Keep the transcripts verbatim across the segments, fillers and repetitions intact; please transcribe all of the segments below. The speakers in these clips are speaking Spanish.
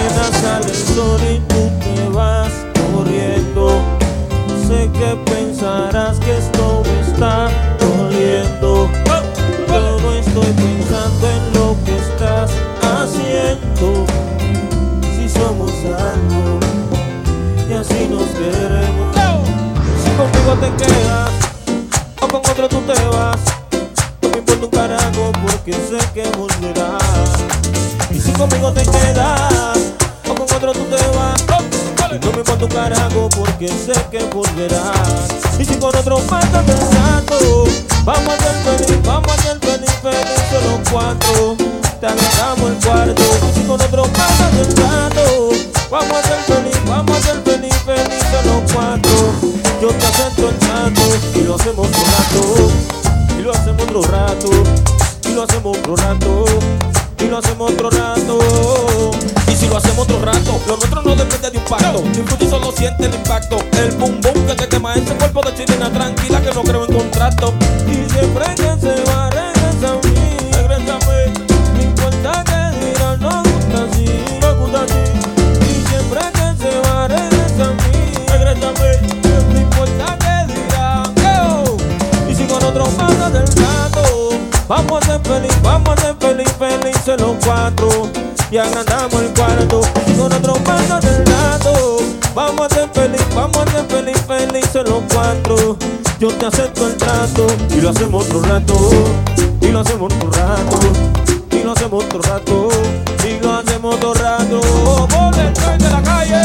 mañana sale el sol y tú te vas corriendo. Sé que pensarás que esto me está doliendo. Todo estoy pensando en lo que estás haciendo. Si somos algo y así nos queremos. Si conmigo te quedas o con otro tú te vas, no me importa un carajo porque sé que volverás. Y si conmigo te quedas o con otro tú te vas, no me importa un carajo porque sé que volverás. Y si con otro pasas el rato, vamos a ser feliz, vamos a ser feliz, feliz solo cuatro. Te agregamos el cuarto. Y si con otro pasas el rato, vamos a ser feliz, vamos a ser feliz, feliz solo cuatro. Yo te acepto el trato y lo hacemos otro rato, y lo hacemos otro rato, y lo hacemos otro rato, y lo hacemos otro rato. Y si lo hacemos otro rato, lo nuestro no depende de un pacto. Disfruta y solo siente el impacto. El boom boom que te quema ese cuerpo de chilena tranquila que no creo en contrato. Y siempre que se va regresa a mí, regresa a mí. No importa que digan, no gusta así, no gusta así. Y siempre que se va regresa a mí, regresa a mí. No importa que digan, oh. Y si con otro pasa del rato, vamos a ser feliz, vamos a ser feliz, felices los cuatro. Y agrandamos el cuarto. Y con otro paso del rato, vamos a ser feliz, vamos a ser feliz, felices los cuatro. Yo te acepto el trato y lo hacemos otro rato, y lo hacemos otro rato, y lo hacemos otro rato, y lo hacemos otro rato. Por el tren de la calle,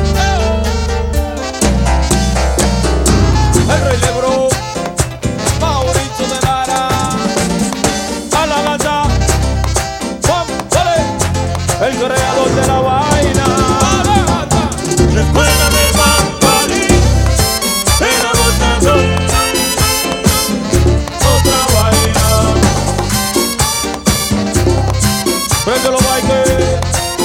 el Rey Lebro, Mauricio de Lara, a la gacha, el creador de la vaina. Recuerda del Bambalí, era otra otra vaina. Prende los bailes.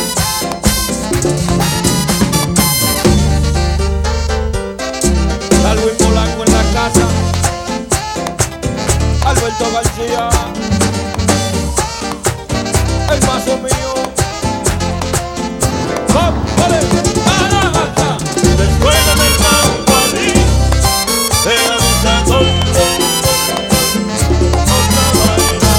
Alvin Polanco en la casa, Alberto García, el mazo mío. Recuerda del Bambalí, era otra cosa, otra vaina.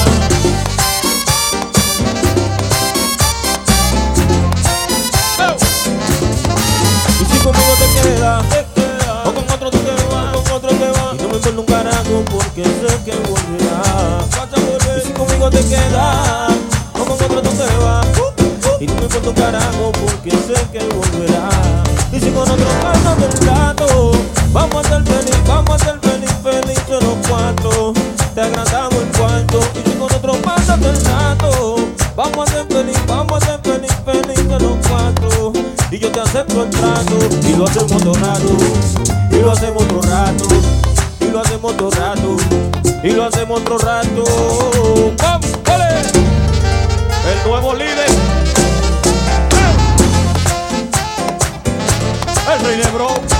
Y si conmigo te quedas, o con otro tú te vas, con otro te vas, y no me importa un carajo porque sé que volverás. Y si conmigo te quedas, o con otro tú te vas, y no me importa un carajo porque sé que volverás. Y si con otro pasa del rato, vamos a ser feliz, vamos a ser feliz, felices los cuatro. Te agrandamos el cuarto. Y si con otro pasa del rato, vamos a ser feliz, vamos a ser feliz, felices los cuatro. Y yo te acepto el trato y lo hacemos otro rato, y lo hacemos otro rato, y lo hacemos otro rato, y lo hacemos otro rato. ¡Vamos, vale! El nuevo líder, el Rey Lebro.